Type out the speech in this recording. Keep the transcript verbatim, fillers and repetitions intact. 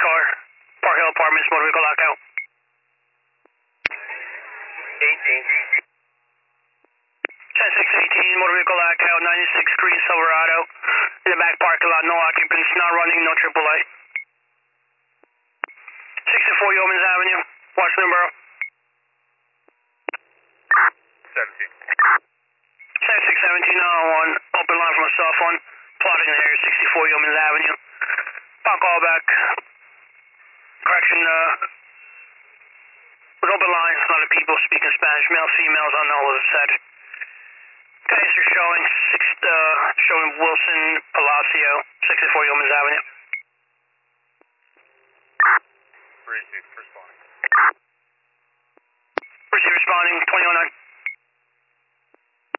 car. Park Hill Apartments, motor vehicle lockout. eighteen. ten six eighteen, motor vehicle lockout, ninety-six Green Silverado. In the back parking lot, no occupants, not running, no triple A. sixty-four Yeomans Avenue, Washington Borough. seventeen. ten six seventeen nine oh one, open line from a cell phone, plotting in area sixty-four Yeomans Avenue. I'll call back. Correction, uh, with open lines, a lot of people speaking Spanish, males, females, I don't know what it said. Okay, so showing, six, uh, showing Wilson Palacio, sixty-four Yeomans Avenue. Receive, responding. Receive responding, twenty oh nine.